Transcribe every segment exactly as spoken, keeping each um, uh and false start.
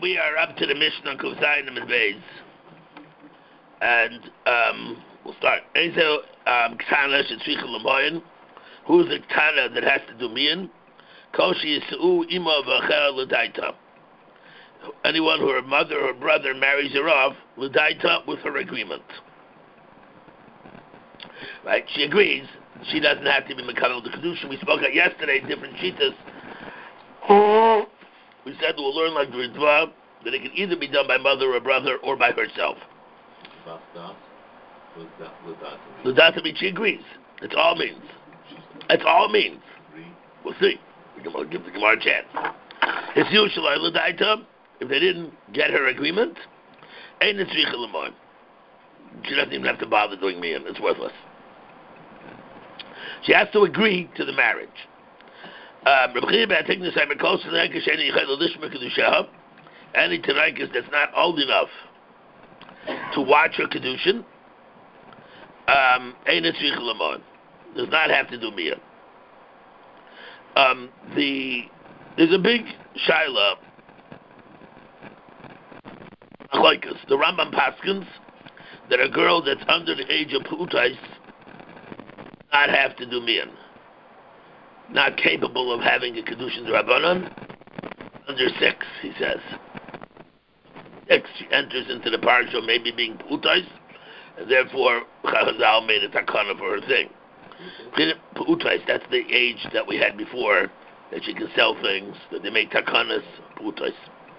we are up to the Mishnah Kuzayin and Beis, and um, we'll start. Ezo um, Ktana shetzricha l'moyin. Who's the Ktana that has to do miyan? Koshi yisuu ima v'achel l'daita. Anyone who her mother or brother marries her off l'daita with her agreement. Right? She agrees. She doesn't have to be mekabel the kedusha. We spoke about yesterday different shitas. We said we'll learn like the Ritva that it can either be done by mother or brother or by herself. L'data means she agrees. That's all it means. That's all it means. We'll see. We can give the Gemara a chance. It's usually l'daita. If they didn't get her agreement, ain't it tzricha l'moin. She doesn't even have to bother doing miyan. It's worthless. She has to agree to the marriage. Um, any Tanaikas that's not old enough to watch her Kedushin, um, does not have to do Miyah. Um, the, there's a big Shaila, like us, the Rambam Paskins, that a girl that's under the age of Putais not have to do Miyah. Not capable of having a Kedushin Rabbanon, under six, he says. Six, she enters into the parsha maybe being Putais, and therefore Chazal made a takana for her thing. Putais, that's the age that we had before, that she can sell things, that they make takanas, Putais.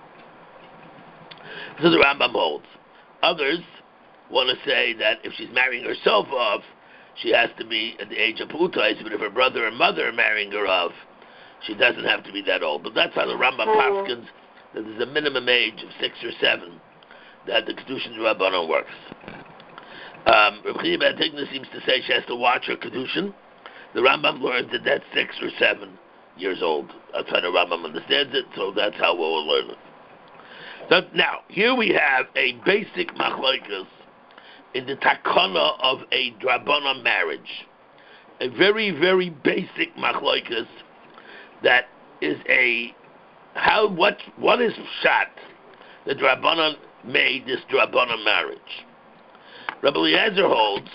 So the Rambam holds. Others want to say that if she's marrying herself off, she has to be at the age of Putais, but if her brother or mother are marrying her off, she doesn't have to be that old. But that's how the Rambam Paskins, that there's a minimum age of six or seven that the Kedushin Rabbanon works. Um, Reb Chiya ben Tigna seems to say she has to watch her Kedushin. The Rambam learns that that's six or seven years old. That's how the Rambam understands it, so that's how we'll learn it. So now, here we have a basic machlokes in the takana of a drabana marriage, a very, very basic machlokes that is a how what what is shot the drabana made this drabana marriage. Rabbi Eliezer holds.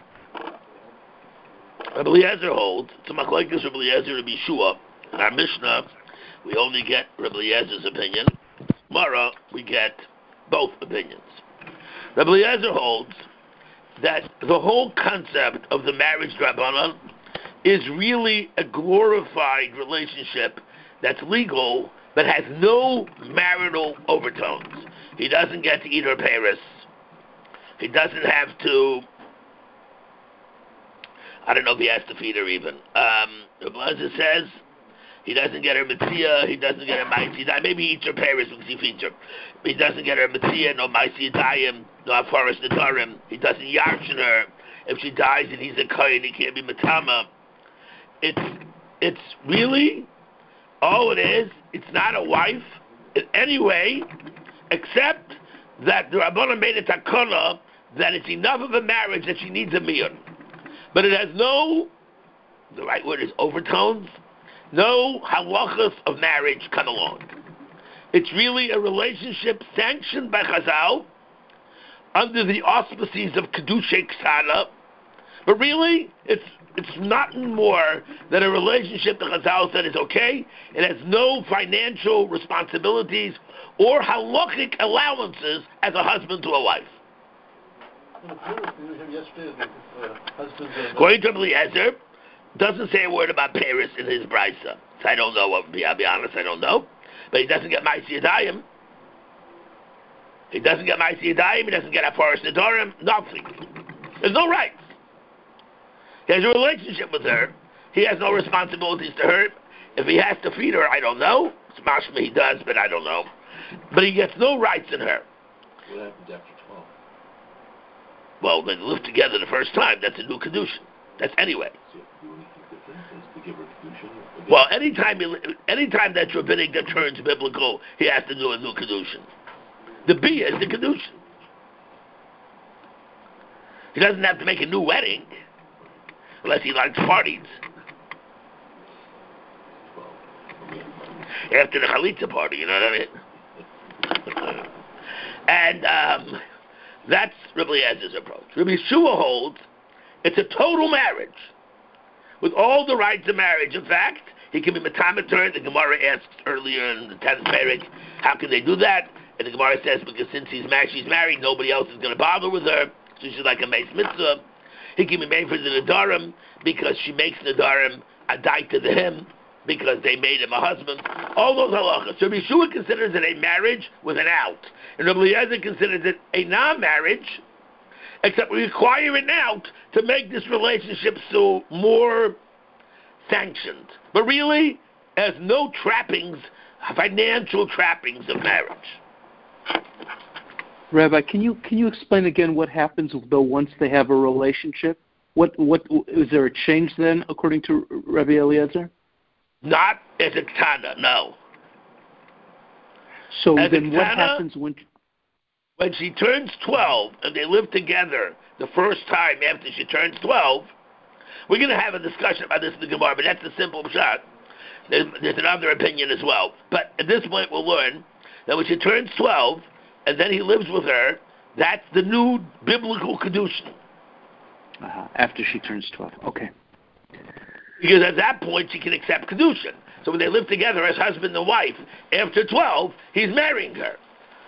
Rabbi Eliezer holds. It's a machlokes Rabbi Eliezer Rabbi Yeshua. In our Mishnah, we only get Rabbi Eliezer's opinion. Mara, we get both opinions. Rabbi Eliezer holds that the whole concept of the marriage drabanan is really a glorified relationship that's legal but has no marital overtones. He doesn't get to eat her Paris. He doesn't have to, I don't know if he has to feed her even. Um, Rabbi Eliezer says he doesn't get her Metzia, he doesn't get her Maisi. Maybe he eats her Paris because he feeds her. But he doesn't get her Metzia, no Maisi Dayim, no Afaris Nadarim. He doesn't yarshin her. If she dies and he's a Kohen, he can't be Matama. It's, it's really, all it is, it's not a wife in any way, except that the Rabbanan made a takana that it's enough of a marriage that she needs a miyun. But it has no, the right word is overtones, no halachas of marriage come along. It's really a relationship sanctioned by Chazal under the auspices of Kedushay Ksana, but really, it's it's nothing more than a relationship that Chazal said is okay. It has no financial responsibilities or halachic allowances as a husband to a wife. According to Eliezer, doesn't say a word about Paris in his brisa. So I don't know what would be, I'll be honest, I don't know. But he doesn't get Maisi Yadayim. He doesn't get Maisi Yadayim, he doesn't get Afaris Nadarim, nothing. There's no rights. He has a relationship with her. He has no responsibilities to her. If he has to feed her, I don't know. It's mashma he does, but I don't know. But he gets no rights in her. What happens after twelve? Well, they live together the first time. That's a new kedushin. That's anyway. So the only difference is to give her kedushin? Well, anytime, anytime that rabbinic that turns biblical, he has to do a new kedushin. The bia is the kedushin. He doesn't have to make a new wedding unless he likes parties. After the chalitza party, you know what I mean? And um, that's Rabbi Eliezer's approach. Rabbi Yeshua holds it's a total marriage with all the rights of marriage. In fact, he can be matamater. The Gemara asked earlier in the tenth parak, how can they do that? And the Gemara says, because since he's married, she's married, nobody else is going to bother with her, so she's like a mace mitzvah. He can be made for the Nadarim, because she makes Nadarim a daita to him, because they made him a husband. All those halachas. So Yeshua considers it a marriage with an out. And Rabbi Eliezer considers it a non-marriage, except we require an out to make this relationship so more sanctioned. But really, it has no trappings, financial trappings of marriage. Rabbi, can you can you explain again what happens though once they have a relationship? What what is there a change then, according to Rabbi Eliezer? Not as a Tana, no. So as then, a what Tana, happens when when she turns twelve and they live together the first time after she turns twelve? We're going to have a discussion about this in the Gemara, but that's a simple shot. There's, there's another opinion as well. But at this point, we'll learn that when she turns twelve and then he lives with her, that's the new biblical kedushin. Uh-huh. After she turns twelve, okay. Because at that point, she can accept kedushin. So when they live together as husband and wife, after twelve, he's marrying her.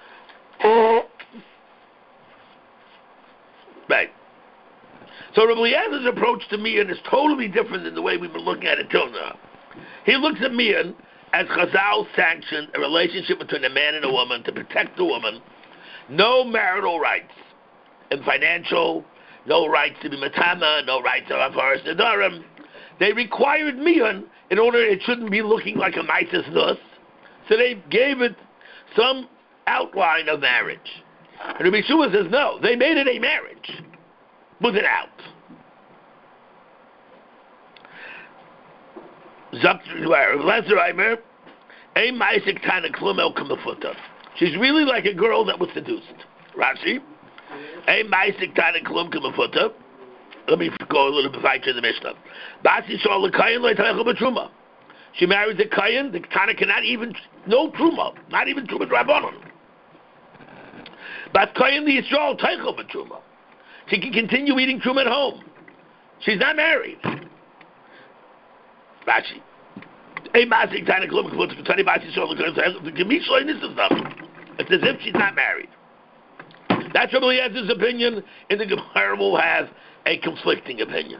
Right. So Rabbi Eliezer's approach to Mian is totally different than the way we've been looking at it till now. He looks at Mian as Chazal sanctioned a relationship between a man and a woman to protect the woman, no marital rights, and financial, no rights to be matama, no rights of Afaras Nedarim. They required Mian in order it shouldn't be looking like a Maitis Nus, so they gave it some outline of marriage. And Rabbi Yeshua says no, they made it a marriage with an out. She's really like a girl that was seduced. Rashi. Let me go a little bit back to the Mishnah. She marries a Kayan, the Tana cannot even, no Truma, not even Truma Drabonon. But Kayan the Yisrael Teichel B'Truma. She can continue eating Truma at home. She's not married. Rashi. It's as if she's not married. That's Rabbi Eliezer's opinion, and the Gemara will have a conflicting opinion.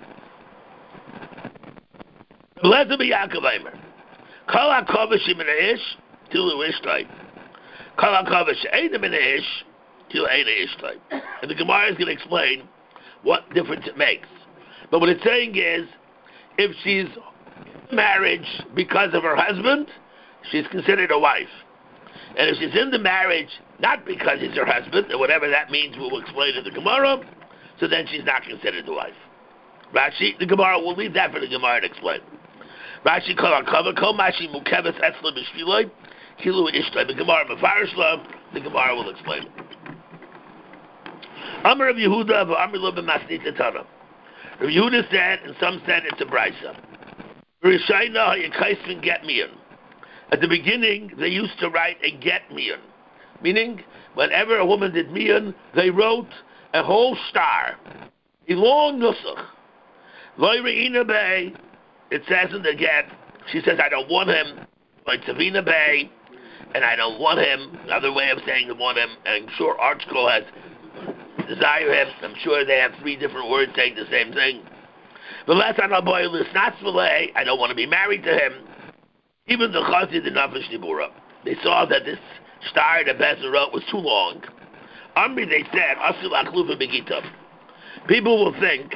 Rabbi Eliezer b'Yaakov Eimer. Kol ha'kovesh min ha'ish tilu ishtay. Kol ha'kovesh eina min ha'ish tilu eina ishtay. And the Gemara is going to explain what difference it makes. But what it's saying is, if she's in marriage because of her husband, she's considered a wife. And if she's in the marriage not because he's her husband, or whatever that means, we'll explain in the Gemara, so then she's not considered a wife. Rashi, the Gemara, we'll leave that for the Gemara to explain. Rashi, kol ha'kava, kol mashi mukeves etzla b'shviloi, kilu ishtay. The Gemara mefarishla, the Gemara will explain. Amar of Yehuda, Amar lo b'masnita tana. Rav Yehuda said, and some said it's a brisa. Rishayna ha'yakaisvin get mian. At the beginning, they used to write a get mian, meaning whenever a woman did mian, they wrote a whole star, a long nusach. Loyreina Bay, it says in the get, she says, I don't want him. Like Savina Bay, and I don't want him. Another way of saying I want him, and I'm sure ArtScroll has desire him. I'm sure they have three different words saying the same thing. The last I know, boy, I don't want to be married to him. Even the Chazid did not finish Nibura. They saw that this star that Bezer wrote was too long. Amri, they said, Asil Achlufa Begita. People will think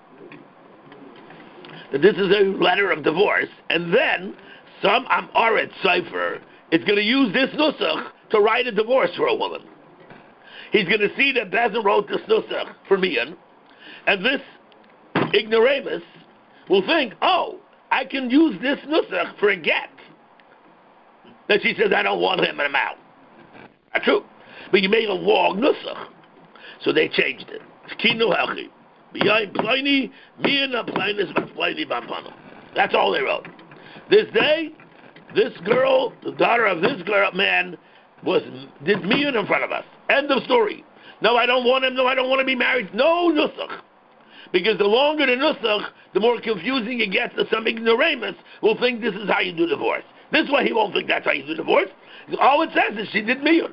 that this is a letter of divorce, and then some Amaret cipher is going to use this nusach to write a divorce for a woman. He's going to see that Bezer wrote this nusach for Mian, and this ignoramus will think, oh, I can use this nusach for a get. That she says, I don't want him and I'm out. Not true. But you made a long nusach. So they changed it. Kinu Helchi. Behind Pliny, Mian Pliny Pliny Bampana. That's all they wrote. This day, this girl, the daughter of this girl, man, was did miyun in front of us. End of story. No, I don't want him. No, I don't want to be married. No nusach. Because the longer the nusach, the more confusing it gets. That some ignoramus will think this is how you do divorce. This way he won't think that's how you do divorce. All it says is she did miyun.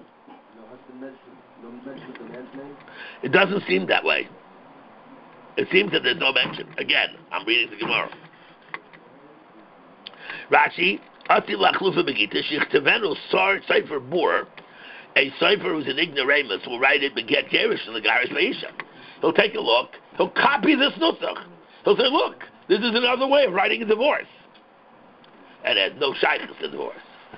It doesn't seem that way. It seems that there's no mention. Again, I'm reading the Gemara. Rashi, Ati lachlufa begita, shichtevenu sar cipher bor, a cipher who's an ignoramus will write it beget gerish in the Garish Ba'isha. He'll take a look, he'll copy this nusach. He'll say, look, this is another way of writing a divorce. And there's no shaykhs to divorce.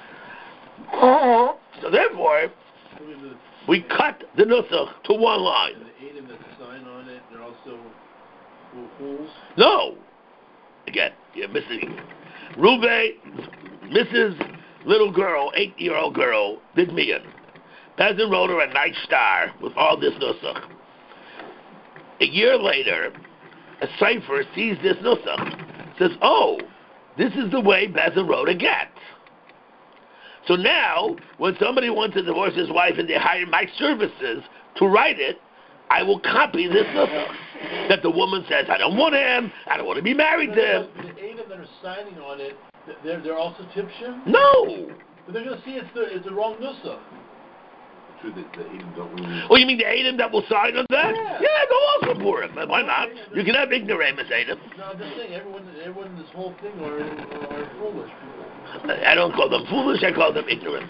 So therefore, we cut the nusach to one line. And the Adam that sign on it, they're also fools? No. Again, you're missing. Rube, Missus Little girl, eight-year-old girl, did miyun. Peasant wrote her a nice star with all this nusach. A year later, a cipher sees this nusach, says, oh, this is the way Bezin wrote a get. So now, when somebody wants to divorce his wife and they hire my services to write it, I will copy this nusach. That the woman says, I don't want him, I don't want to be married to him. The Adam that are signing on it, they're, they're also tipshim? No! But they're going to see it's the, it's the wrong nusach. True, the, the Edom don't really... Oh, you mean the Adam that will sign on that? Yeah, yeah go also for him. Why not? You can have ignoramus Adam. No, I'm just saying, everyone, everyone in this whole thing are, are, are foolish people. I don't call them foolish, I call them ignorant.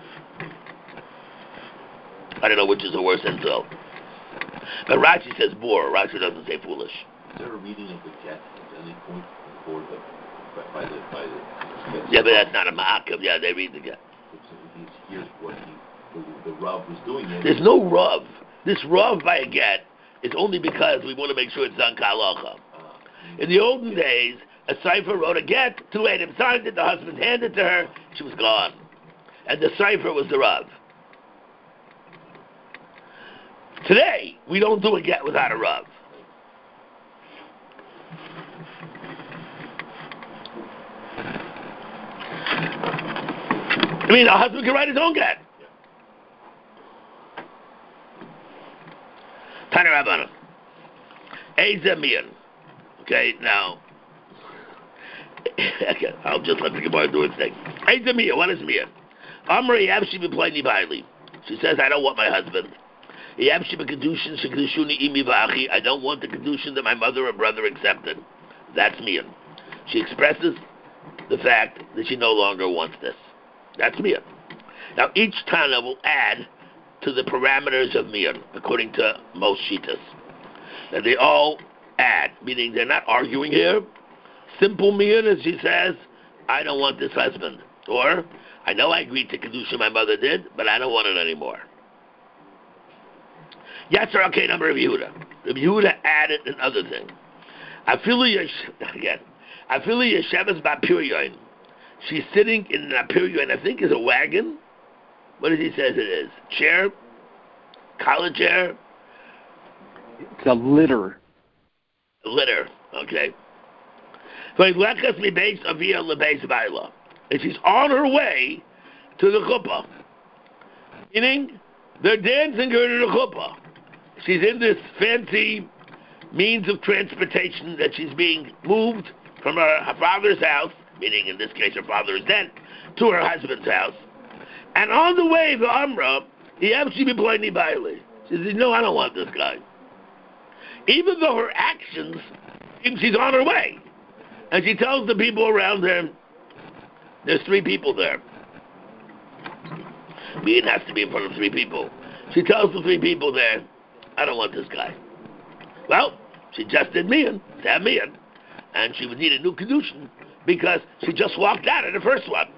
I don't know which is the worst insult. But Rashi says bore. Rashi doesn't say foolish. Is there a reading of the get at any point before the... by the... By the yeah, but that's not a ma'akav. Yeah, they read the get. Here's what he... The, the Rav was doing it. There's no Rav. This Rav by a get is only because we want to make sure it's done kalacha. In the olden days, a cipher wrote a get, two Adam signed it, the husband handed it to her, she was gone. And the cipher was the Rav. Today, we don't do a get without a Rav. I mean, a husband can write his own get. Tana Rabbana. Eiza Mian. Okay, now. Okay, I'll just let the Gemara do its thing. Eiza Mian, what is Mian? Amri Yavshi B'Plaini Baili. She says, I don't want my husband. Yavshi B'Kedushin Shekdushuni Imi V'Achi. I don't want the Kedushin that my mother or brother accepted. That's Mian. She expresses the fact that she no longer wants this. That's Mian. Now, each Tana will add to the parameters of miyun, according to most shitas. That they all add, meaning they're not arguing here. Simple miyun, as she says, I don't want this husband. Or, I know I agreed to kedusha my mother did, but I don't want it anymore. Yatzer okay number of Yehuda. Rabbi Yehuda added another thing. Afilu yesh again. Afilu yesheves ba'piryoin. She's sitting in an apiryoin, I think is a wagon. What does he say it is? Chair? College chair? It's a litter. A litter, okay. And she's on her way to the chuppah. Meaning, they're dancing her to the chuppah. She's in this fancy means of transportation that she's being moved from her, her father's house, meaning in this case her father is dead, to her husband's house. And on the way, the Amra, he actually be playing Bailey. She says, no, I don't want this guy. Even though her actions seem she's on her way. And she tells the people around her, there's three people there. Mean has to be in front of three people. She tells the three people there, I don't want this guy. Well, she just did Mian, to have Mian. And she would need a new Kedushin because she just walked out of the first one.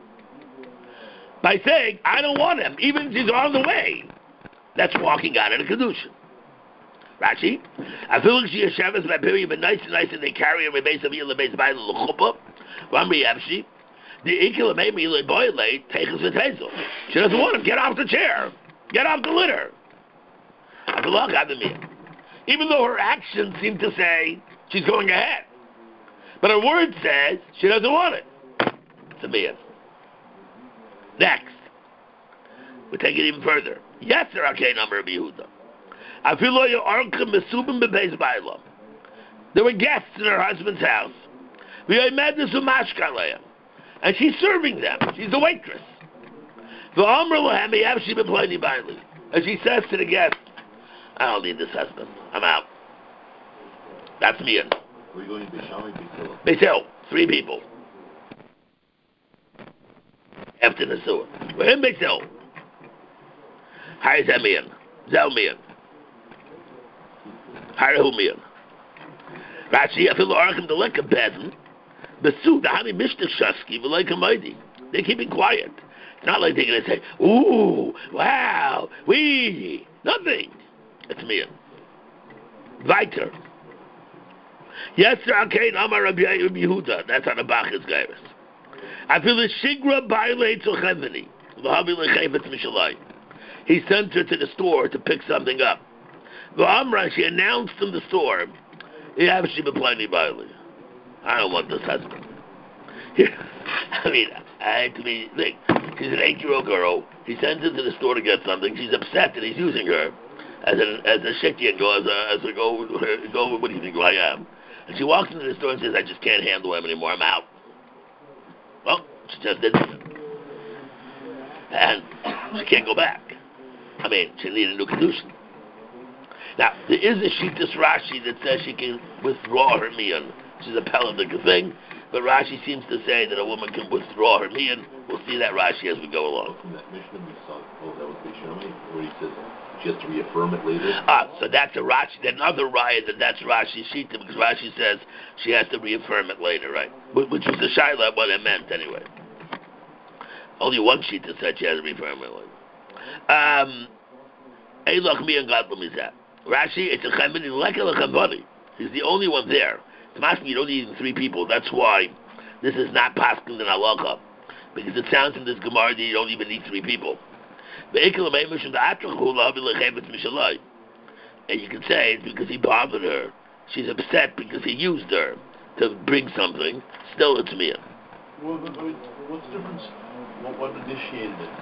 By saying, I don't want him, even if he's on the way. That's walking out of the Kedushin. Rashi, I feel like she is Shabbos by period, but nice and nice, and they carry her base of Yila base by the Chuppah. Ramri Yavshi, the Ikila made me like boy late, take us with Hazel. She doesn't want him, get off the chair, get off the litter. I feel like I've been even though her actions seem to say she's going ahead. But her word says she doesn't want it. It's a Mia. Next. We take it even further. Yes, there are K number of Yehuda. I feel like you are mesubim bebeis bailam. There were guests in her husband's house. And she's serving them. She's a waitress. And she says to the guest, I don't need this husband. I'm out. That's me in. We're going to Bishami Bishil. Bishil. Three people. After the sewer. We're in Bishil. Hire them in. Zell me in. Hire who me in. Rashi, I feel arkham the like a bedin. The suit, the honey mishta shusky, but like a mighty. They're keeping quiet. It's not like they're going to say, ooh, wow, wee, nothing. It's me. Weiter. Yes, sir, okay, Amar Rabbi Yehuda. That's on the Bach's Gairis. I feel the Shigra Baile to Cheveni. He sent her to the store to pick something up. The Amra, she announced in the store, I don't want this husband. I mean, I to be like, she's an eight-year-old girl. He sends her to the store to get something. She's upset that he's using her as a as a shitty go as a as a go go. What do you think who I am? And she walks into the store and says, "I just can't handle him anymore. I'm out." Well, she just did that, and she can't go back. I mean, she needed a new condition. Now, there is a Shittas Rashi that says she can withdraw her miyan. Which is a pelvic thing, but Rashi seems to say that a woman can withdraw her miyan. We'll see that Rashi as we go along. From that Mishnah we saw, oh, that was Bishami, where he says she has to reaffirm it later. Ah, so that's a Rashi. Another riot that that's Rashi Shita, because Rashi says she has to reaffirm it later, right? Which was the Shaila, what it meant anyway. Only one Shita said she has to reaffirm it later. Um, Eilach miyan gadlam is that. Rashi, it's a chemini lekel chemvani. He's the only one there. It must be you don't need three people. That's why this is not paskin than halacha, because it sounds in this Gemara that you don't even need three people. And you can say it's because he bothered her. She's upset because he used her to bring something. Still, it's me. Well, what's the difference? What, what initiated it?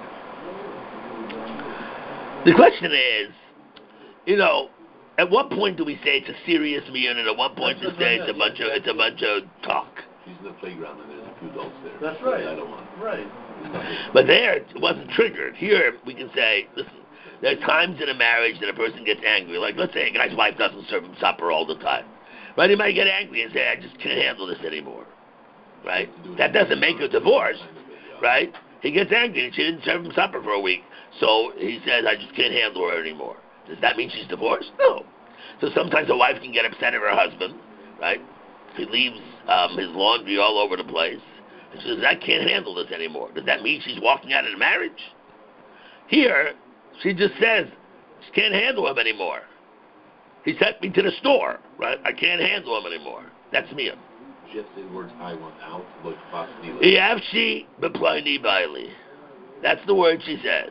The question is, you know, at what point do we say it's a serious meal, and at what point do we say it's a bunch of it's a bunch of talk? She's in the playground and there's a few adults there. That's right. I don't want. Right. But there, it wasn't triggered. Here, we can say, listen, there are times in a marriage that a person gets angry. Like, let's say a guy's wife doesn't serve him supper all the time. Right? He might get angry and say, I just can't handle this anymore. Right? That doesn't make her divorced. Right? He gets angry and she didn't serve him supper for a week. So he says, I just can't handle her anymore. Does that mean she's divorced? No. So sometimes a wife can get upset at her husband, right? He leaves um, his laundry all over the place. And she says, I can't handle this anymore. Does that mean she's walking out of the marriage? Here, she just says, she can't handle him anymore. He sent me to the store, right? I can't handle him anymore. That's me. She has to say the words, I want out, like possibly. Yavshi b'playni baili. That's the word she says.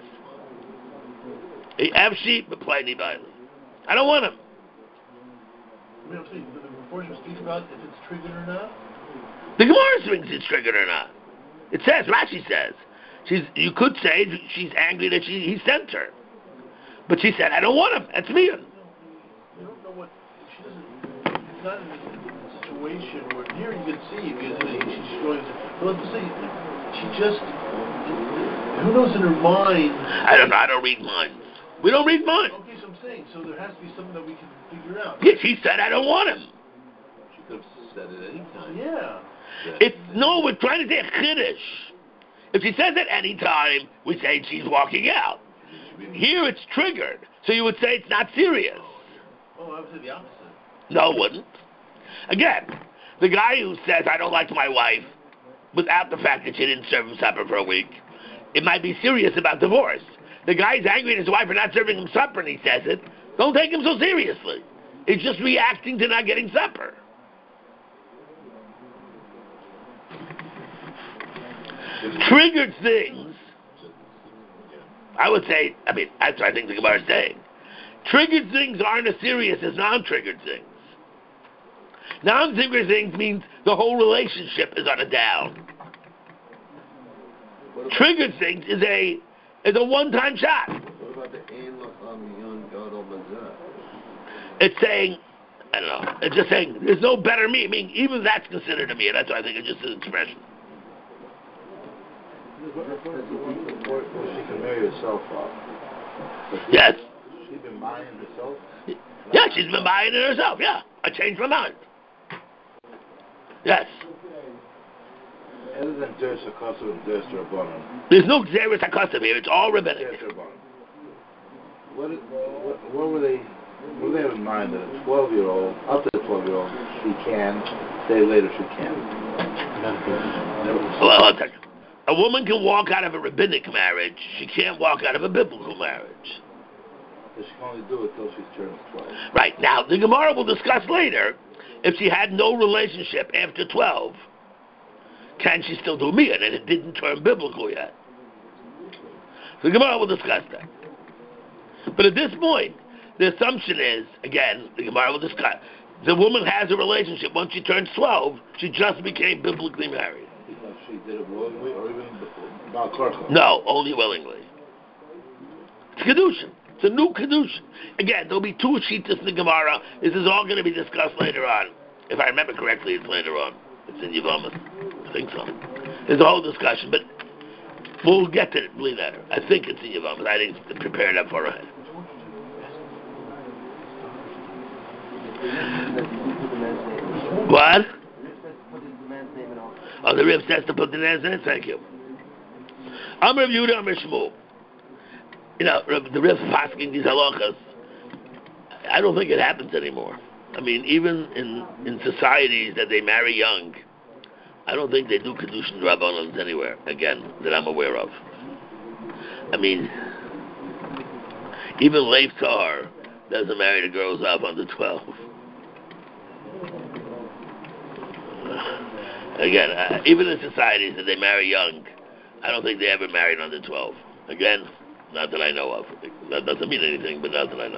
Yavshi b'playni baili. I don't want him. I mean, I'm saying, before you speak about if it's triggered or not? The Gemara thinks it's triggered or not. It says, Rashi says, she's. You could say she's angry that she, he sent her. But she said, I don't want him. That's me. You don't know what, she doesn't, she's not in a situation where, here you can see, because she's showing, but let's say, she just, who knows in her mind. I don't know, I don't read minds. We don't read minds. Okay, so I'm saying, so there has to be something that we can figure out. Yeah, she said, I don't want him. She could have said it any time. Yeah. If, no, we're trying to say a chiddush. If she says it any time, we say she's walking out. Here it's triggered, so you would say it's not serious. Oh, I would say the opposite. No, it wouldn't. Again, the guy who says, I don't like my wife, without the fact that she didn't serve him supper for a week, it might be serious about divorce. The guy's angry at his wife for not serving him supper, and he says it. Don't take him so seriously. It's just reacting to not getting supper. Triggered things, I would say, I mean, that's what I think the Gemara is saying. Triggered things aren't as serious as non-triggered things. Non-triggered things means the whole relationship is on a down. Triggered things is a It's a one-time shot. What about the Ein Lacham Yon Gadol Bazah? It's saying, I don't know, it's just saying, there's no better me. I mean, even that's considered a me. That's why I think it's just an expression. Or she can marry herself off. Yes. She's been buying herself? Yeah, she's been buying it herself. Yeah, I changed my mind. Yes. Other than Ders HaKasav and Ders Rabbanon. There's no Xeris HaKasav here. It's all rabbinic. Ders Rabbanon. What, what, what were they, what do they have in mind that a twelve-year-old, up to a twelve-year-old, she can, say later she can't? Well, I'll tell you. A woman can walk out of a rabbinic marriage. She can't walk out of a biblical marriage. But she can only do it till she turns twelve. Right. Now, the Gemara will discuss later, if she had no relationship after twelve, can she still do miyat? And it didn't turn biblical yet. The Gemara will discuss that. But at this point, the assumption is, again, the Gemara will discuss, the woman has a relationship. Once she turns twelve, she just became biblically married. Because she did it willingly or even Baal Korcha? No, only willingly. It's Kedushin. It's a new Kedushin. Again, there'll be two Shittas in the Gemara. This is all going to be discussed later on. If I remember correctly, it's later on. It's in Yevamos. I think so. There's a whole discussion, but we'll get to it later. I think it's in Yevamos. I didn't prepare that far ahead. What? Oh, the Rib says to put the man's name? Thank you. I'm Rav Yehuda, I'm Shmuel. You know, the Rib pasking these halachas, I don't think it happens anymore. I mean, even in, in societies that they marry young, I don't think they do Kedushin Rabbanans anywhere, again, that I'm aware of. I mean, even Leif Tar doesn't marry the girls up under twelve. Again, uh, even in societies that they marry young, I don't think they ever married under twelve. Again, not that I know of. That doesn't mean anything, but not that I know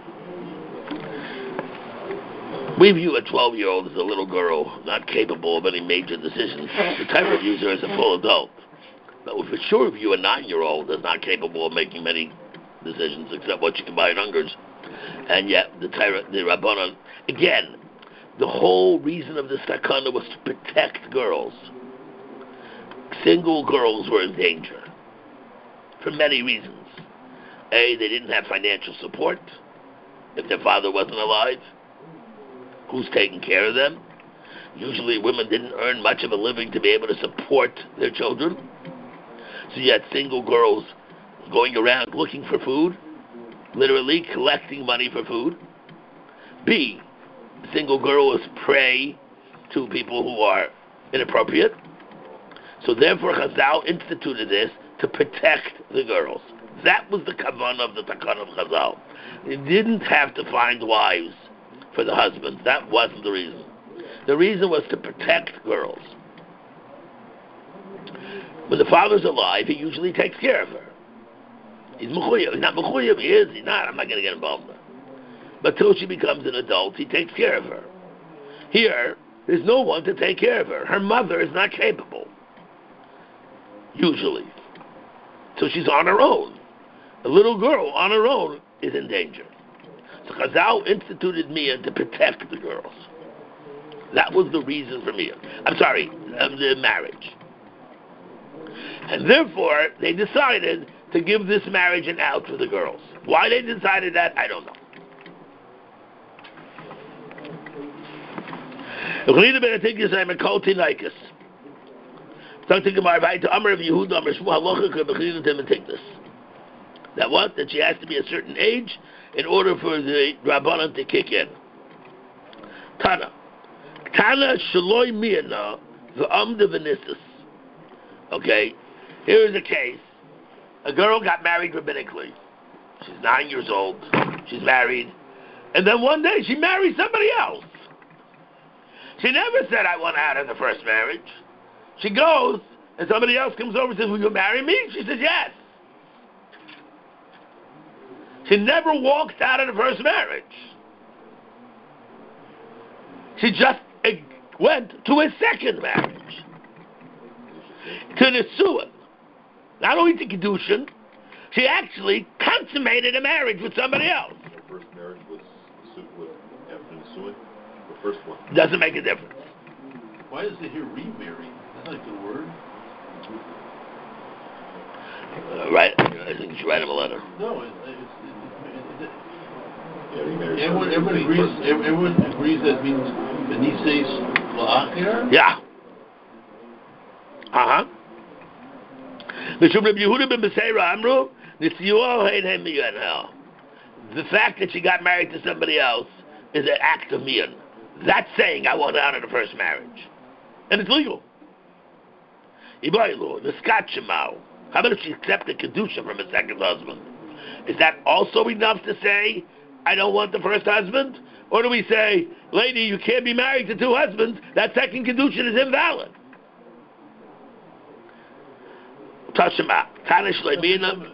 of. We view a twelve-year-old as a little girl, not capable of any major decisions. The Torah views her as a full adult. But we for sure view a nine-year-old as not capable of making many decisions, except what she can buy in Ungers. And yet, the Torah, the Rabbanan, again, the whole reason of the sakana was to protect girls. Single girls were in danger for many reasons. A, they didn't have financial support. If their father wasn't alive, who's taking care of them? Usually women didn't earn much of a living to be able to support their children. So you had single girls going around looking for food, literally collecting money for food. B, the single girl was prey to people who are inappropriate. So therefore Chazal instituted this to protect the girls. That was the kavanah of the Takana of Chazal. They didn't have to find wives for the husbands. That wasn't the reason. The reason was to protect girls. When the father's alive, he usually takes care of her. He's mechuyev. He's not mechuyev. He is. He's not. I'm not going to get involved in that. But till she becomes an adult, he takes care of her. Here, there's no one to take care of her. Her mother is not capable. Usually. So she's on her own. A little girl on her own is in danger. So Chazal instituted Miyah to protect the girls. That was the reason for Miyah. I'm sorry, um, the marriage. And therefore, they decided to give this marriage an out for the girls. Why they decided that, I don't know. That what? That she has to be a certain age in order for the Rabbanan to kick in. Tana. Tana Shaloi Miyana V'amda V'nissus. Okay, here is a case. A girl got married rabbinically. She's nine years old. She's married. And then one day she married somebody else. She never said, I want out of the first marriage. She goes, and somebody else comes over and says, will you marry me? She says, yes. She never walked out of the first marriage. She just uh, went to a second marriage. To the Suan. Not only to Kedushin, she actually consummated a marriage with somebody else. Her first marriage was su- was after the suing. The first one. Doesn't make a difference. Why does it here remarry? That's not a good word. Uh, right. I think you should write him a letter. No, it's, it's, it's, it's, Yeah, remarriage. everyone, everyone agrees. Everyone agrees that means Benises La'achir. Yeah. Uh huh. The fact that she got married to somebody else is an act of mian. That's saying I want out of the first marriage, and it's legal. The Scotchemau. How about if she accepted kedusha from a second husband? Is that also enough to say I don't want the first husband? Or do we say, lady, you can't be married to two husbands, that second kedusha is invalid? Tashema. Tanish Leibina.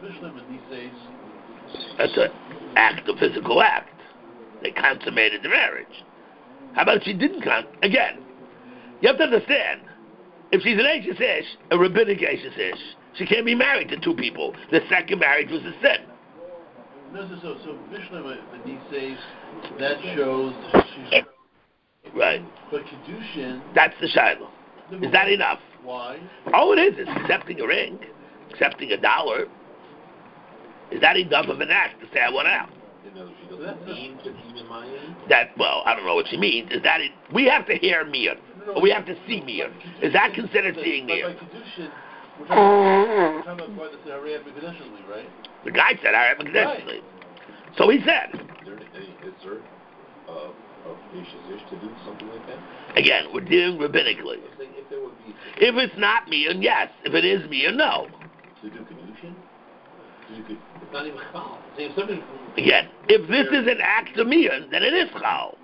That's an act, a physical act. They consummated the marriage. How about she didn't con... Again, you have to understand, if she's an Ashes Ish, a rabbinic Ashes Ish, she can't be married to two people. The second marriage was a sin. No, so, so, so Mishnah Benises, that shows she's... Right. But Kedushin... That's the Shiloh. Is that enough? Why? All it is is accepting a ring, accepting a dollar. Is that enough of an act to say I want out? She doesn't mean to be in Miami? That, well, I don't know what she means. Is that it? We have to hear Mian. Or we have to see Mian. Is that considered seeing Mian? Mian? By Kedushin, we're talking about why they say Harayat Mekadeshli, right? The guy said Harayat Mekadeshli. So he said. Is there any, is there uh, a Ashes Ish to do something like that? Again, we're dealing rabbinically. If, there would be, if it's not Mian, yes. If it is Mian, no. To do Kedushin? It's not even chal. Again, if this is an act of mian, then it is chal.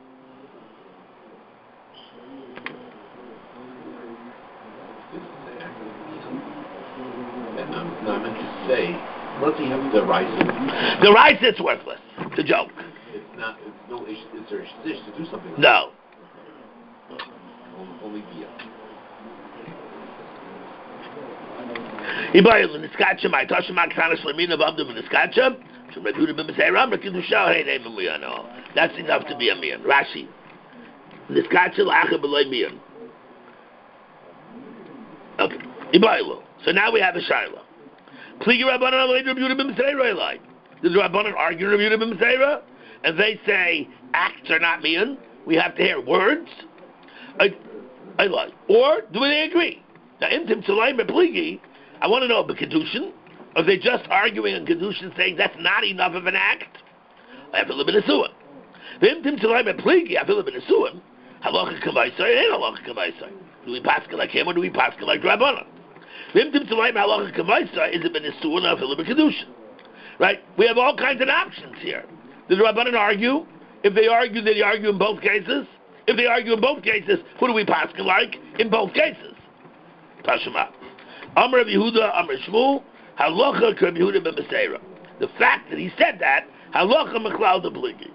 This is an act of mian. And I'm, no, I meant to say, what does he have the rice? The rice is worthless. It's a joke. It's not. It's no. Is there a dish to do something? Like no. That? Only beer. Ibayim in the Scotcha, my Toshima Kranas Lamina Babdum in the Scotcha. That's enough to be a mian. Rashi. The Scotcha Lacha Beloy mian. Okay. Ibayim. So now we have a Shaila. Pligi Rabbanan later Rebuta B'Mseira Eli. Does Rabbanan argue Rebuta B'Mseira? And they say acts are not mian. We have to hear words. I, I lie. Or do they agree? Now, Intim Tzalayim Pligi. I want to know, but Kedushin? Are they just arguing on Kedushin saying that's not enough of an act? I have to live in a suin. V'imtim tzalayim pligi, I have to live in a suin. Halacha kamaisai, ain't halacha kamaisai. Do we pass like him or do we pass like Rabbanan? V'imtim tzalayim halacha kamaisai, is it in a suin or I have to live in Kedushin? Right? We have all kinds of options here. Does Rabbanan argue? If they argue, they argue in both cases. If they argue in both cases, who do we pass like in both cases? Tashema. Amr Yehuda, Amr Shmuel, Halacha K'Rab Yehuda ben Beseira. The fact that he said that, Halacha Meklal de Pligi,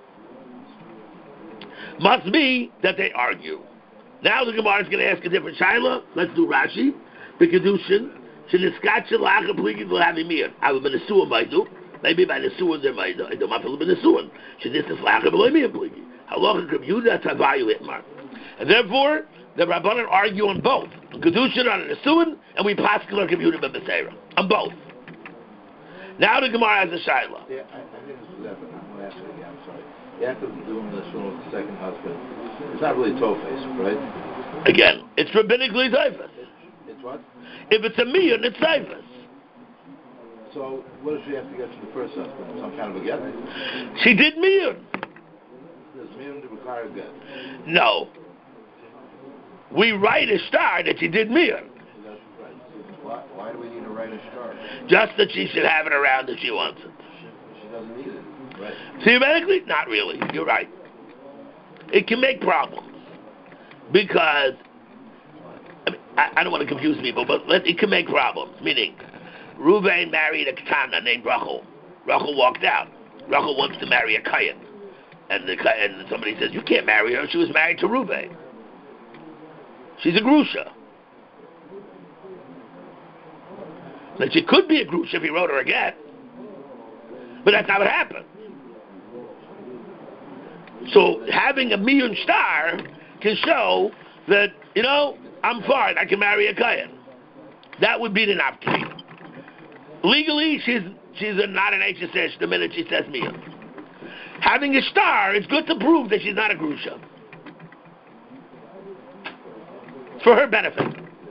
must be that they argue. Now the Gemara is going to ask a different shaila. Let's do Rashi. The Kedushin, Sheniskatcha Lacha Pligi will have Emir. I will be the Suan Maidu. Maybe by the Suan there Maidu. I don't have to live in the Suan. Sheniskas Lacha Beloy Emir Pligi. Halacha K'Rab Yehuda Tavayu Itmar. And therefore, the Rabbanan argue on both. Kedushin on the Suan, and we pass K'Rab Yehuda ben Beseira. On both. Now the Gemara has a shaila. Yeah, I, I think it's eleven. I'm going to ask it again. I'm sorry. The act of doing this one with the second husband, it's not really toe-face, right? Again, it's rabbinically typhus. It's, it's what? If it's a mian, it's typhus. So, what does she have to get from the first husband? Some kind of a get? She did mian. Does mian require a get? No. We write a star that she did mian. Why, why do we need to write a star? Just that she should have it around if she wants it. She, she doesn't need it. Right. Theoretically, not really. You're right. It can make problems. Because, I mean, I, I don't want to confuse people, but let, it can make problems. Meaning, Reuven married a Ketana named Rachel. Rachel walked out. Rachel wants to marry a Kayan. And, the, and somebody says, you can't marry her. She was married to Reuven. She's a Grusha. That she could be a grusha if he wrote her again. But that's not what happened. So having a miyun star can show that, you know, I'm fine, I can marry a kayan. That would be the nafkamina. Legally, she's she's a, not an H S S the minute she says miyun. Having a star, it's good to prove that she's not a grusha. For her benefit.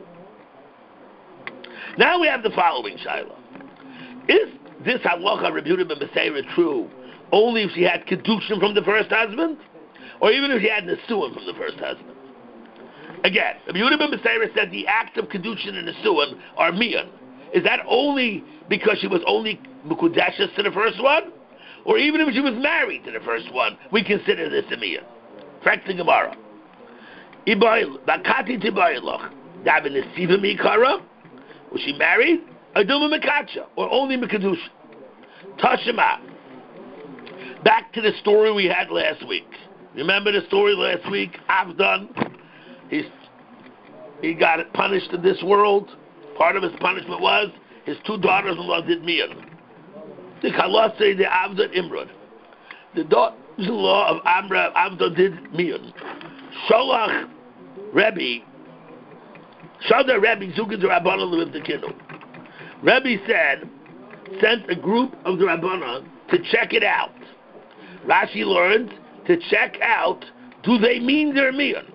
Now we have the following shaila. Is this halacha rebuted by Meseira true only if she had kedushin from the first husband? Or even if she had nesuin from the first husband? Again, Rabbi Yehuda ben Meseira said the act of kedushin and nesuin are miyun. Is that only because she was only mekudeshes to the first one? Or even if she was married to the first one, we consider this a miyun? Correct the Gemara. Bakati tibayloch. Davin nesiva mikara. Was she married? Aduma mekacha, or only mekadusha? Tashima. Back to the story we had last week. Remember the story last week? Avdan. He's he got punished in this world. Part of his punishment was his two daughters-in-law did miyun. The Kalasei, the Avdan Imrod. The daughters-in-law of Amra Avdan did miyun. Sholach Rebbe. Shada Rebbe Zugin the Rabbanon lived the kinu. Rebbe said, sent a group of the Rabbanon to check it out. Rashi learned to check out, do they mean their miyun?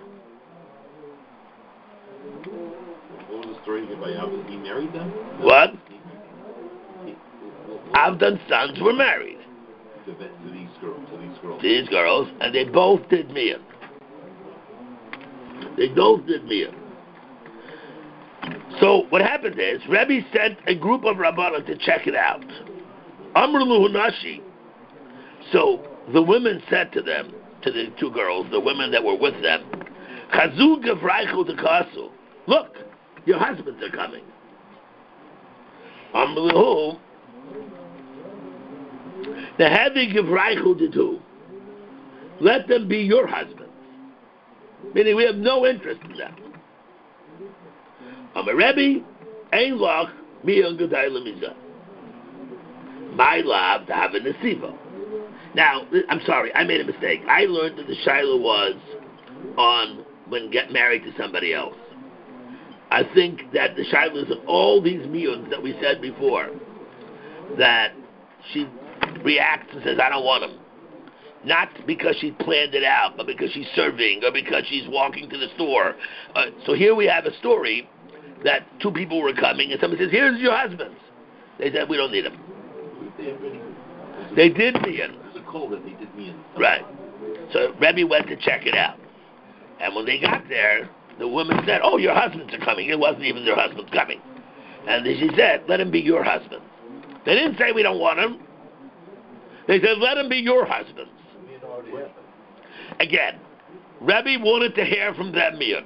What was the story by Avdan? He married them? What? He, he, Avdan's sons were married. To, the, to these girls, to these girls. These girls, and they both did miyun. They both did miyun. So what happened is, Rebbe sent a group of Rabbanon to check it out. Amr Luhunashi. So the women said to them, to the two girls, the women that were with them, Chazu Gavraichu Takasu. Look, your husbands are coming. Amr Luhu. The heavy Gavraichu did who? Let them be your husbands. Meaning we have no interest in them. I'm a Rebbe, ein loch, miyun gedai lemizah. My love to have a nesiva. Now, I'm sorry, I made a mistake. I learned that the shaila was on when get married to somebody else. I think that the shaila is on all these miyuns that we said before, that she reacts and says, I don't want them. Not because she planned it out, but because she's serving, or because she's walking to the store. Uh, so here we have a story that two people were coming, and somebody says, here's your husbands. They said, we don't need them. They did miyun. There's a call that they did miyun. Right. So Rebbe went to check it out. And when they got there, the woman said, oh, your husbands are coming. It wasn't even their husbands coming. And she said, let him be your husband. They didn't say we don't want him. They said, let him be your husbands. Again, Rebbe wanted to hear from them miyun.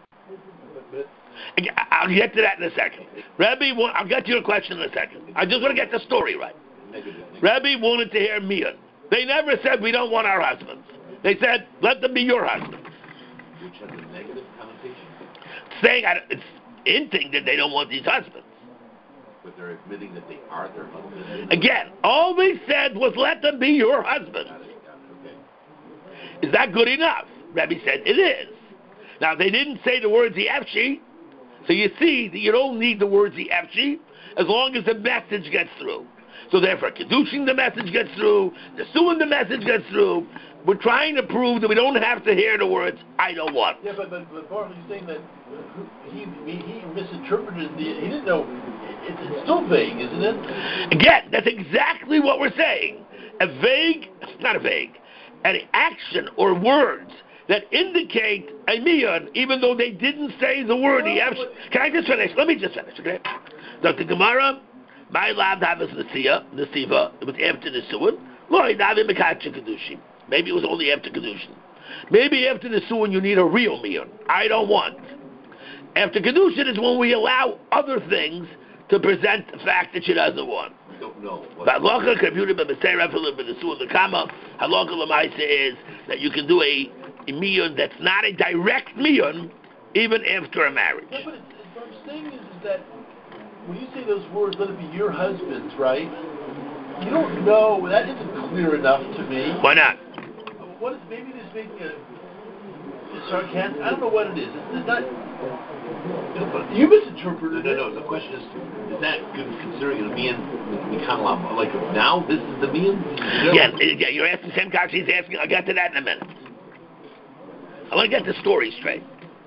I'll get to that in a second. Rebbe, want, I'll get to your question in a second. I just want to get the story right. Rebbe wanted to hear miyun. They never said we don't want our husbands. They said let them be your husbands. Which has a negative connotation. Saying it's hinting that they don't want these husbands. But they're admitting that they are their husbands. Again, all they said was let them be your husbands. Okay. Is that good enough? Rebbe said it is. Now they didn't say the words Efshi. So you see that you don't need the words the Efshi as long as the message gets through. So therefore, Kedushin the message gets through, the Suin the message gets through. We're trying to prove that we don't have to hear the words, I don't want. Yeah, but, but, but Bartley's saying that he, he, he misinterpreted the, he didn't know, it, it's still vague, isn't it? Again, that's exactly what we're saying. A vague, not a vague, an action or words that indicate a miyun, even though they didn't say the word. No, Have, can I just finish? Let me just finish, okay? Doctor Gemara, my lab havas nesiya, nesiva, it was after the suin. Loi davi mekacha kedushim. Maybe it was only after kedushin. Maybe after the suin you need a real miyun. I don't want. After kedushin is when we allow other things to present the fact that she doesn't want. We don't know. But halacha computed by Meseira Philip in the suin the kama. Halacha lemaisa is that you can do a a miyun that's not a direct miyun, even after a marriage. Yeah, but it's, it's what I'm saying is, is that when you say those words, let it be your husband's, right? You don't know. That isn't clear enough to me. Why not? What is maybe this making a, a sarcasm? I don't know what it is. It's not. You misinterpreted No, it. no, no. The question is, is that good considering a mean mikalam like now? This is the mean. Yeah, yeah, you're asking the same question he's asking. I'll get to that in a minute. I want to get the story straight.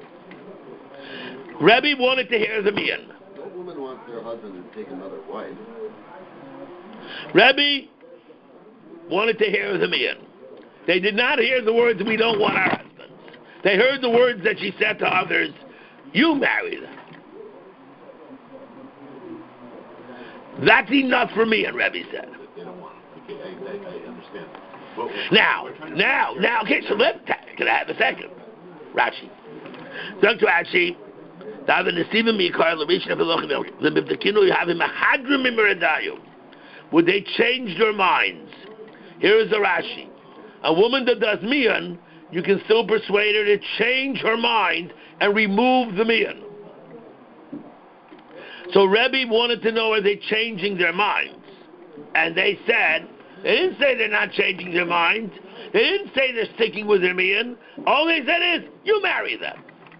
Rebbe wanted to hear the mean. No woman wants their husband to take another wife. Rebbe wanted to hear the mean. They did not hear the words, we don't want our husbands. They heard the words that she said to others, you marry them. That's enough for me, and Rebbe said. They don't want it. Okay, I, I, I understand. But now, now, now, okay, so let, can I have a second? Rashi. Talk to Rashi. Would they change their minds? Here is the Rashi. A woman that does miyan, you can still persuade her to change her mind and remove the miyan. So Rebbe wanted to know, are they changing their minds? And they said, they didn't say they're not changing their minds. They didn't say they're sticking with their miyan. All they said is, you marry them.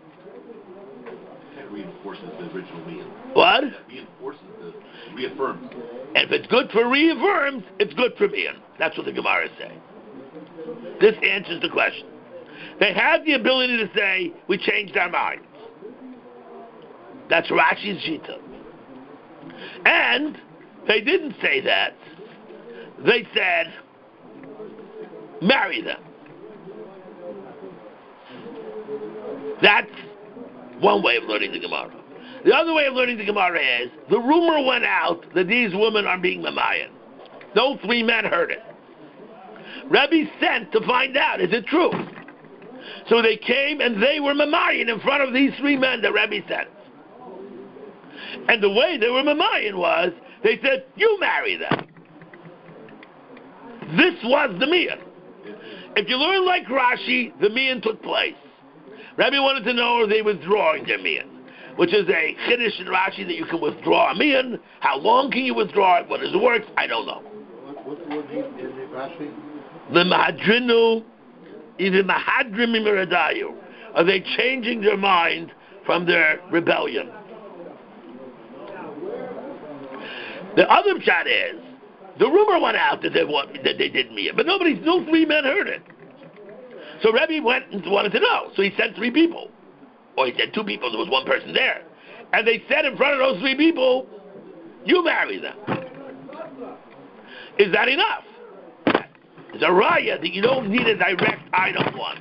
That reinforces the original mean. What? That reinforces the, reaffirms. And if it's good for reaffirms, it's good for miyan. That's what the Gemara is saying. This answers the question. They have the ability to say, we changed our minds. That's Rashi's Shita. And they didn't say that. They said, marry them. That's one way of learning the Gemara. The other way of learning the Gemara is, the rumor went out that these women are being mamayan. No three men heard it. Rebbe sent to find out, is it true? So they came and they were mamayan in front of these three men that Rebbe sent. And the way they were mamayan was, they said, you marry them. This was the miyan. If you learn like Rashi, the miyan took place. Rebbe wanted to know if they were withdrawing their miyan, which is a chiddush in Rashi that you can withdraw a miyan. How long can you withdraw it? What is the works? I don't know. What's the word in Rashi? The mahadrinu, even mahadrim imiradayu. Are they changing their mind from their rebellion? The other shot is, the rumor went out that they want, that they did miyan, but nobody, no three men heard it. So Rebbe went and wanted to know. So he sent three people. Or he sent two people, there was one person there. And they said in front of those three people, you marry them. Is that enough? It's a raya that you don't need a direct I don't want.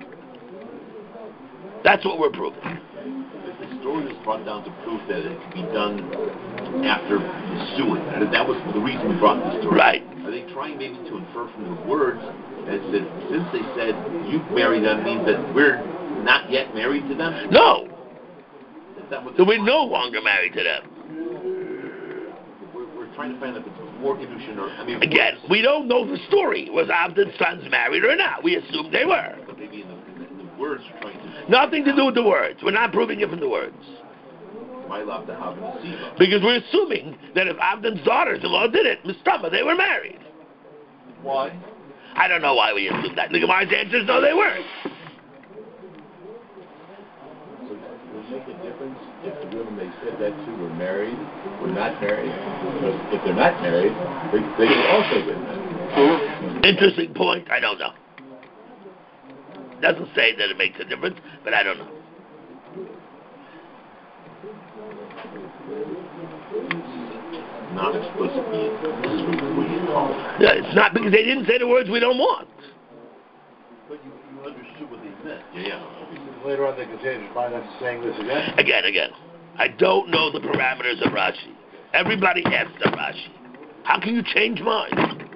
That's what we're proving. The story was brought down to prove that it could be done after the suing. That was the reason we brought the story. Right. Are they trying maybe to infer from the words that said, since they said you marry them means that we're not yet married to them? No. Is that what So we're no longer married to them. We're, we're trying to find out if it's before Kedushin or... I mean, Again, we don't know the story. Was Avdon's sons married or not? We assumed they were. But maybe in the, in the, in the words you're trying to... Nothing to do with the words. We're not proving it from the words. My love to have a deceiver. Because we're assuming that if Avdon's daughters-in-law did it, Mistama, they were married. Why? I don't know why we assume that. The Gemara's answer is no, they weren't. So does it make a difference if the women they said that to were married or not married? Because if they're not married, they, they could also get married. Interesting point. I don't know. Doesn't say that it makes a difference, but I don't know. Non-explicit means this is what you call it. Yeah, it's not because they didn't say the words we don't want. But you, you understood what they meant. Yeah, yeah. Later on, they can change their mind after saying this again. Again, again. I don't know the parameters of Rashi. Everybody asks of Rashi. How can you change minds?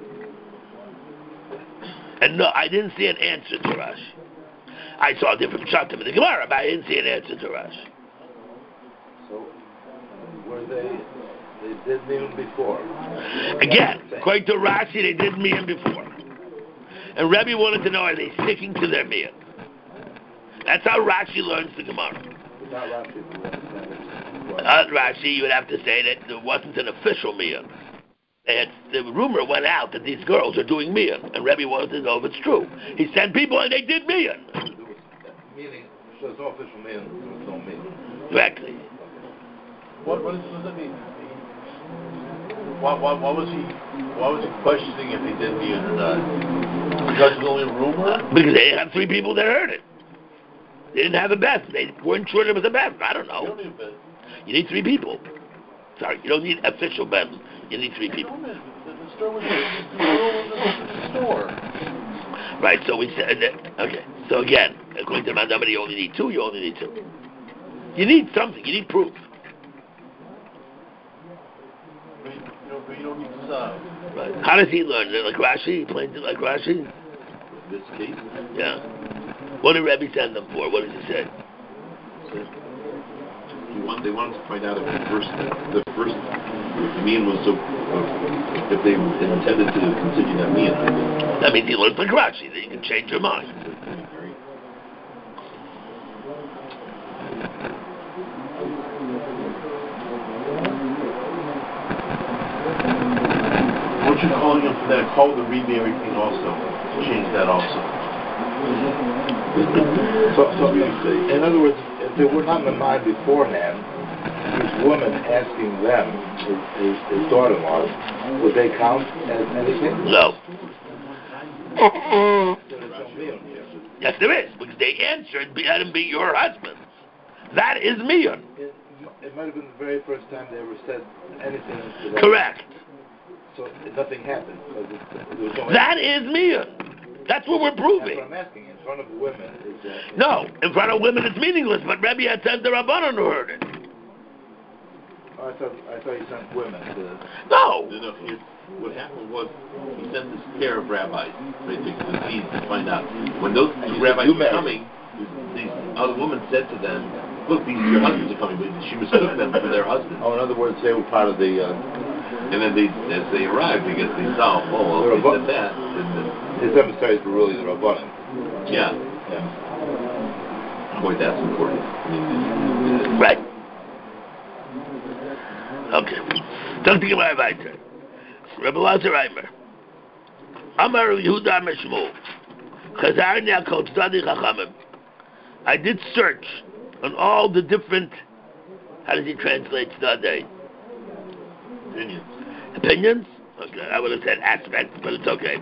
And no, I didn't see an answer to Rashi. I saw a different pshatim in the Gemara, but I didn't see an answer to Rashi. So, were they... They did mean him before. Again, according to Rashi, they did mean before. And Rebbe wanted to know, are they sticking to their mean? That's how Rashi learns the Gemara. Without Rashi, we understand it. Uh, Rashi, you would have to say that there wasn't an official miyun. And the rumor went out that these girls are doing miyun, and Rebbe wanted to know if it's true. He sent people and they did miyun. Meaning, so it's no official miyun, it's no miyun. Exactly. What, what, does, what does that mean? Why, why, why was he why was he questioning if they did miyun or not? Because it was only a rumor? Because they had three people that heard it. They didn't have a bet. They weren't sure there was a bet. I don't know. You don't need a bet. You need three people. Sorry, you don't need official bet. You need three people. The, the store was the girl in the store. Right, so we said that, okay. So again, according to Mandamari, you only need two, you only need two. You need something, you need proof. But you, you, don't, but you don't need to solve. Right. How does he learn? Like Rashi? He plains it like Rashi? In this case, Yeah. What did Rebbe send them for? What did he say? he want, they wanted to find out if the first, the first mean was so, uh, if they intended to continue that mean. That means he learns like Rashi, that you can change your mind. What you're calling him for that, call the remarry thing also. Change that also. So, so in other words, if they were not in the mind beforehand, this woman asking them, his, his, his daughter-in-law, would they count as anything? No. Yes, there is, because they answered, let him be your husband. That is miyun. It, it might have been the very first time they ever said anything to that. Correct. So nothing happened. So there was no that is miyun. That's what we're proving. That's what I'm asking. In front of women, is that... No, in front of women it's meaningless, but Rebbe had sent the Rabbanon who heard it. Oh, I thought I thought he sent women to... No. No, no, here, what happened was, he sent this pair of rabbis, right, to, to see, to find out. When those two rabbis were coming, these other women said to them, look, these your husbands are coming, but she mistook them for their husbands. Oh, in other words, they were part of the... Uh, and then they, as they arrived, I guess they saw, oh, well, they said that. And then, his emissaries were really the Rabbanim. Yeah. Yeah. Boy, that's important. I mean, right. Okay. Don't think about it. Rebbe Lazar Reimer. Amar Yehuda Meshmul. Chazar Yaakov Tzadi Chachamim. I did search on all the different, how does he translate Tzadei? Opinions. Opinions? Okay, I would have said aspects, but it's okay.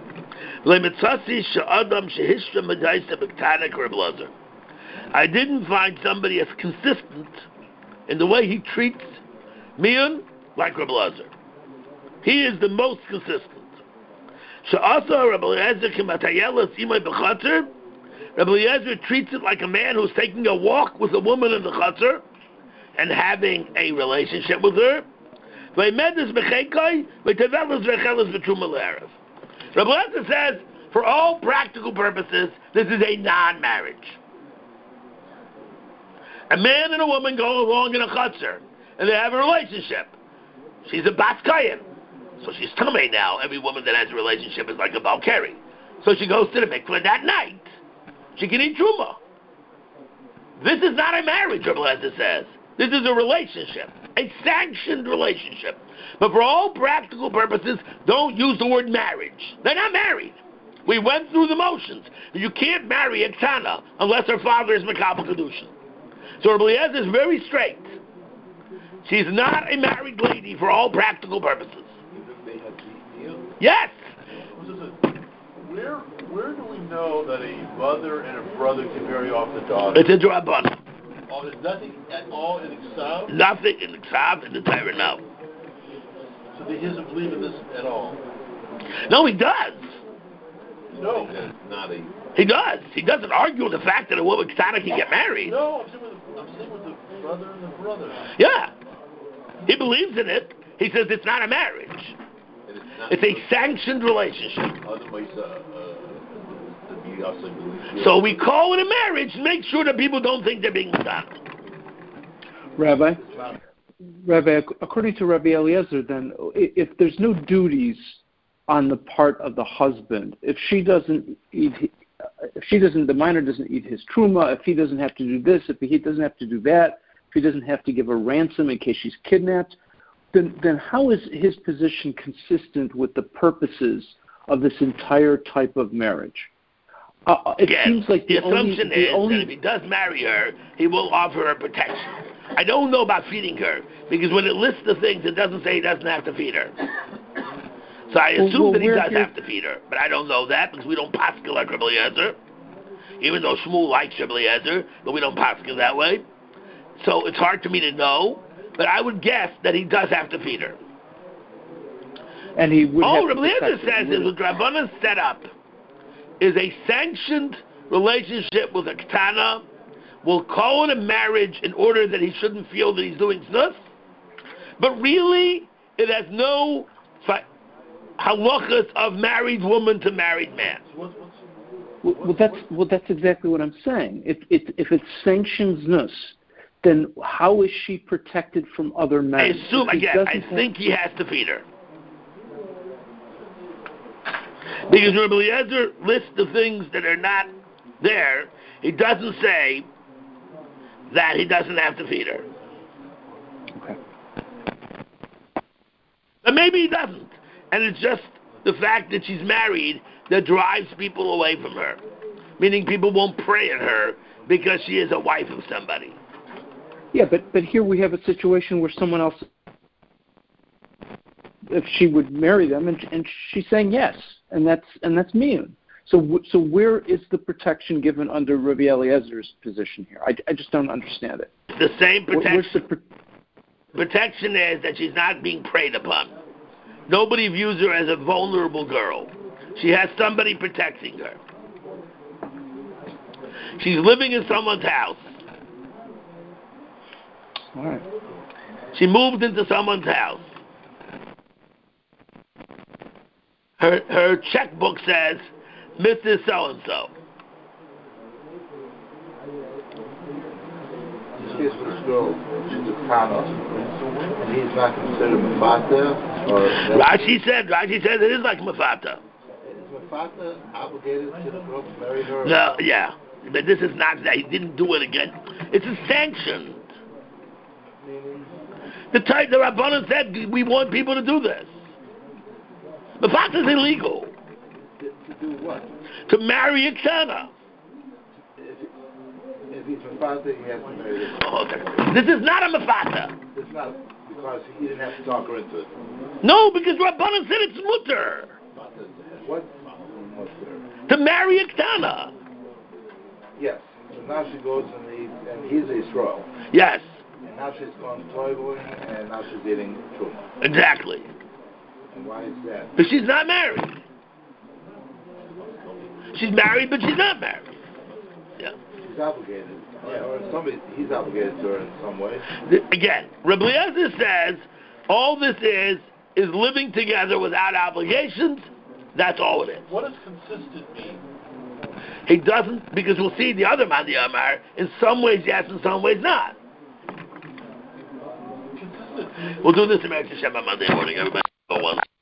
I didn't find somebody as consistent in the way he treats miyun like Rebbe Lazar. He is the most consistent. Rebbe Eliezer treats it like a man who's taking a walk with a woman in the chutzner and having a relationship with her. Rebbe Eliezer says, for all practical purposes, this is a non-marriage. A man and a woman go along in a chutzner, and they have a relationship. She's a bas kayin, so she's tamei now. Every woman that has a relationship is like a balkari. So she goes to the mikveh that night. She can eat truma. This is not a marriage, Rebbe Eliezer says. This is a relationship, a sanctioned relationship. But for all practical purposes, don't use the word marriage. They're not married. We went through the motions. You can't marry a ktana unless her father is Mekabel Kedushin. So Rebbe Eliezer is very straight. She's not a married lady for all practical purposes. Yes. Where where do we know that a mother and a brother can marry off the daughter? It's a drabban. Oh, there's nothing at all in Iksav? Nothing in Iksav in the Torah, no. So he doesn't believe in this at all? No, he does. No. That's not a... He does. He doesn't argue with the fact that a woman ktana can get married. No, I'm saying, with the, I'm saying with the brother and the brother. Yeah. He believes in it. He says it's not a marriage. And it's, not it's a sanctioned relationship. Otherwise, uh, uh, to be also believed. So we call it a marriage and make sure that people don't think they're being done. Rabbi? Rabbi, according to Rabbi Eliezer, then, if there's no duties on the part of the husband, if she doesn't eat, if she doesn't, the minor doesn't eat his truma, if he doesn't have to do this, if he doesn't have to do that, if he doesn't have to give a ransom in case she's kidnapped, then then how is his position consistent with the purposes of this entire type of marriage? Uh, it Again, seems like the, the assumption only, the is only... that if he does marry her, he will offer her protection. I don't know about feeding her, because when it lists the things, it doesn't say he doesn't have to feed her. So I assume well, well, that he does here... have to feed her, but I don't know that, because we don't paskel like Rabbi Eliezer, even though Shmuel likes Rabbi Eliezer, but we don't paskel that way. So it's hard for me to know, but I would guess that he does have to feed her. And he would oh, have Rabbi Eliezer says is what Rabbanan set up is a sanctioned relationship with a ketana will call it a marriage in order that he shouldn't feel that he's doing znus, but really it has no fi- halachas of married woman to married man. Well, well, that's well, that's exactly what I'm saying. If it, if it's sanctioned znus, then how is she protected from other men? I assume again. I have... think he has to feed her. Because Rabbi Eliezer lists the things that are not there, he doesn't say that he doesn't have to feed her. Okay. But maybe he doesn't. And it's just the fact that she's married that drives people away from her. Meaning people won't pray at her because she is a wife of somebody. Yeah, but, but here we have a situation where someone else, if she would marry them, and, and she's saying yes, and that's and that's miyun. So so where is the protection given under Rabbi Eliezer's position here? I, I just don't understand it. The same protection. The pro- protection is that she's not being preyed upon. Nobody views her as a vulnerable girl. She has somebody protecting her. She's living in someone's house. All right. She moved into someone's house. Her her checkbook says, Missus So-and-so. In this case with this girl, she's a kana, and he's not considered mafata, or... Rashi said, Rashi said it is like mafata. Is mafata obligated to the girl to marry her? No, yeah. But this is not that. He didn't do it again. It's a sanction. The type the Rabbanan said, we want people to do this. Mafata is illegal. To, to do what? To marry a ketana. If, if he's mafata, he has to marry this. Oh, okay. This is not a mafata. It's not, because he didn't have to talk her into it. No, because Rabbanan said it's mutter. What? Mutter? To marry a ketana. Yes. So now she goes and, he, and he's a Yisrael. Yes. And now she's gone toiling, and now she's eating truma. Exactly. And why is that? But she's not married. She's married, but she's not married. Yeah. She's obligated. Yeah. Or somebody, he's obligated to her in some way. Again, Rabbi Eliezer says all this is is living together without obligations. That's all it is. What does consistent mean? He doesn't, because we'll see the other Mandi Amar, in some ways yes, in some ways not. Consistent. We'll do this in American Shem on Monday morning, everybody. Go well.